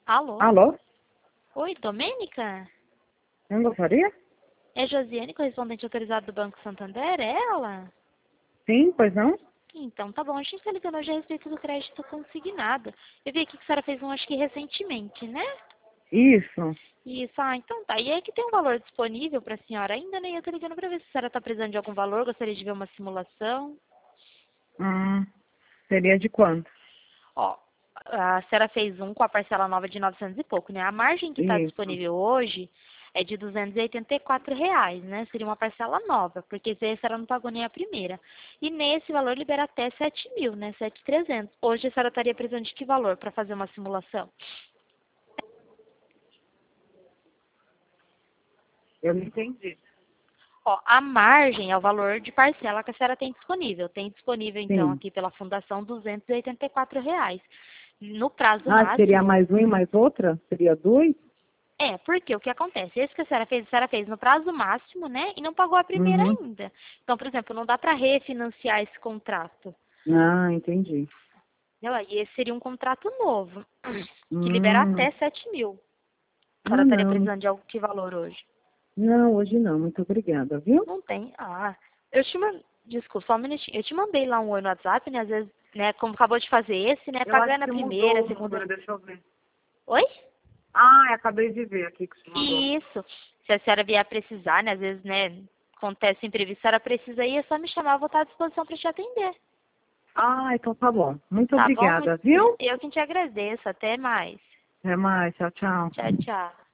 Alô? Alô? Oi, Domênica? Eu gostaria? É Josiane, correspondente autorizado do Banco Santander? É ela? Sim, pois não? Então, tá bom. A gente está ligando hoje a respeito do crédito consignado. Eu vi aqui que a senhora fez um, acho que recentemente, né? Isso. Isso, então tá. E aí que tem um valor disponível para a senhora ainda, né? Eu tô ligando para ver se a senhora tá precisando de algum valor, gostaria de ver uma simulação. Hum, seria de quanto? Ó, a senhora fez um com a parcela nova de 900 e pouco, né? A margem que está Isso. disponível hoje é de R$ 284, né? Seria uma parcela nova, porque esse aí a senhora não pagou nem a primeira. E nesse valor libera até 7.000, né? 7.300. Hoje a senhora estaria precisando de que valor para fazer uma simulação? Eu não entendi. Ó, a margem é o valor de parcela que a senhora tem disponível. Tem disponível, então, Sim. aqui pela fundação, R$ 284. No prazo Ah, seria máximo. mais um e mais outra? Seria dois? Porque o que acontece? Esse que a senhora fez no prazo máximo, né? E não pagou a primeira Uhum. ainda. Então, por exemplo, não dá para refinanciar esse contrato. Ah, entendi. Entendeu? E esse seria um contrato novo, que libera Hum. até 7.000. A senhora Ah, estaria não. precisando de algo que valor hoje? Não, hoje não. Muito obrigada, viu? Não tem. Eu te mandei. Desculpa, só um minutinho. Eu te mandei lá um oi no WhatsApp, né? Às vezes, né, como acabou de fazer esse, né? Eu acho Pagando a que primeira, mudou a o segunda. número, deixa eu ver. Oi? Ah, acabei de ver aqui que você mandou. Isso. Se a senhora vier a precisar, né? Às vezes, né? Acontece imprevisto, a senhora precisa ir, é só me chamar, eu vou estar à disposição para te atender. Ah, então tá bom. Muito Tá bom? obrigada, viu? Eu que te agradeço. Até mais. Até mais. Tchau, tchau. Tchau, tchau.